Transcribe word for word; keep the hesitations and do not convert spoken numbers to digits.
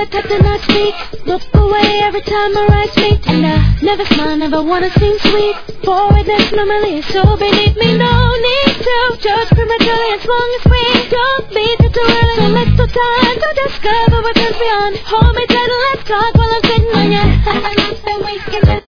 type to not speak. Look away every time our eyes meet. And I never smile, never wanna seem sweet. Forwardness normally is so beneath me. No need to judge prematurely as long as we don't meet it too early. So little time to discover what goes beyond. Hold me tight and let's talk while I'm sitting on your